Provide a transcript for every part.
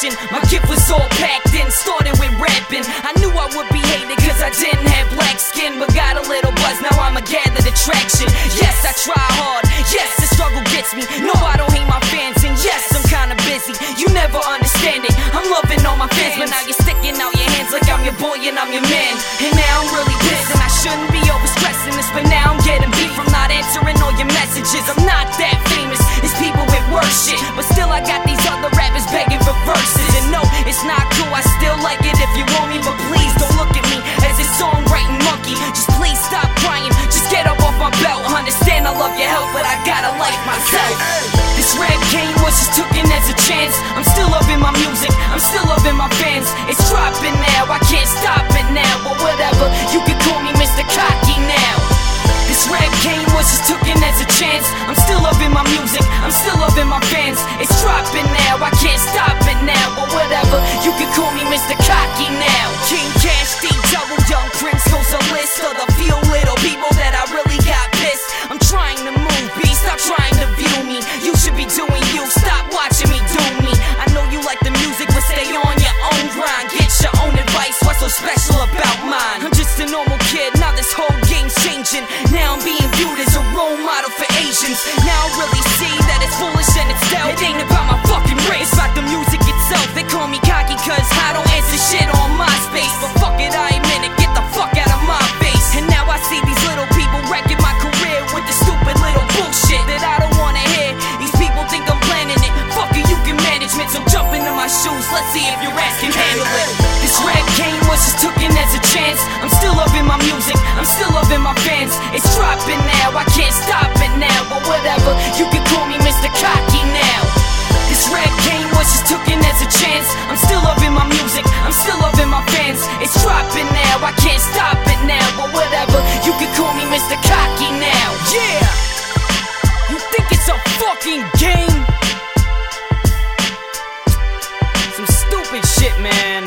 passion. My gift was all packed in, started with rapping. I knew I would be hated cause I didn't have black skin, but got a little buzz, now I'm a gathered attraction. Yes, I try hard, yes, the struggle gets me. No, I don't hate my fans, and yes, I'm kinda busy. You never understand it, I'm loving all my fans, but now you're sticking out your hands like I'm your boy and I'm your man. And now I'm really pissed, and I shouldn't be overstressing this, but now I'm getting beat from not answering all your messages. I'm not that famous, it's people with worse shit, but still I got these other rappers begging for verses. And no, it's not cool, I still like it if you want me, but please don't look at me as a songwriting monkey. Just please stop crying, just get up off my belt. Understand I love your help, but I gotta like myself. This rap game was just taken as a chance. I'm still loving my music, I'm still loving my fans. It's dropping now, I can't stop it now, but whatever, you can call me Mr. Cocky now. This rap game was just taken as a chance. I'm still loving my music, I'm still loving my fans. It's dropping now, I can't stop it now, but whatever, you can call me Mr. Cocky now. King Cash, D Double, Young Prince goes a list of the few little people that I really got pissed. I'm trying to move, B, stop trying to view me. You should be doing you, stop watching me do me. I know you like the music, but stay on your own grind. Get your own advice, what's so special about mine? I'm just a normal kid, now this whole game's changing. Now I'm being viewed as a role model for Asians. Now I really see that it's foolish and it's dope. It ain't about my fucking race, it's about the music itself. They call me cocky cause I don't answer shit on MySpace, but fuck it, I ain't in it, get the fuck out of my face. And now I see these little people wrecking my career with the stupid little bullshit that I don't wanna hear. These people think I'm planning it, fuck it, you can manage it. So jump into my shoes, let's see if your ass can handle it. This rap game was just taken as a chance. I'm still loving my music, I'm still loving my fans. It's dropping now, I can't stop it now, but whatever, you can call me Mr. Cocky now. This rap game was just taken as a chance. I'm still loving my music, I'm still loving my fans. It's dropping now, I can't stop it now, but whatever, you can call me Mr. Cocky now. Yeah! You think it's a fucking game? Some stupid shit, man.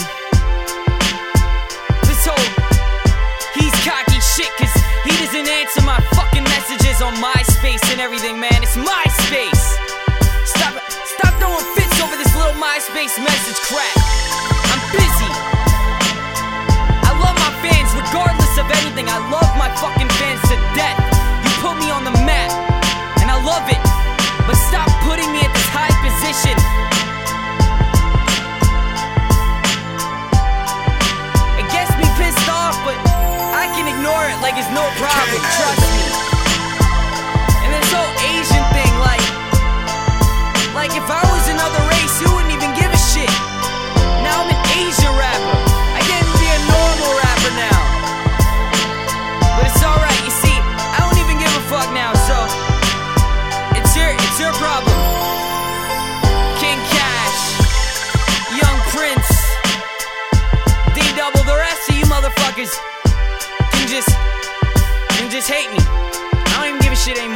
This whole he's cocky shit cause he doesn't answer my fucking messages on MySpace and everything, man. It's MySpace. Stop throwing fits over this little MySpace message crap. I'm busy. I love my fans regardless of anything. I love my fucking fans to death. You put me on the map, and I love it. But stop putting me at this high position. It gets me pissed off, but I can ignore it like it's no problem. Trust me. And this whole Asian thing, like if I was another race, you wouldn't even give a shit. Now I'm an Asian rapper. I can't even be a normal rapper now. But it's alright, you see, I don't even give a fuck now, so it's your problem. King Cash, Young Prince, D Double, the rest of you motherfuckers can just hate me. I don't even give a shit anymore.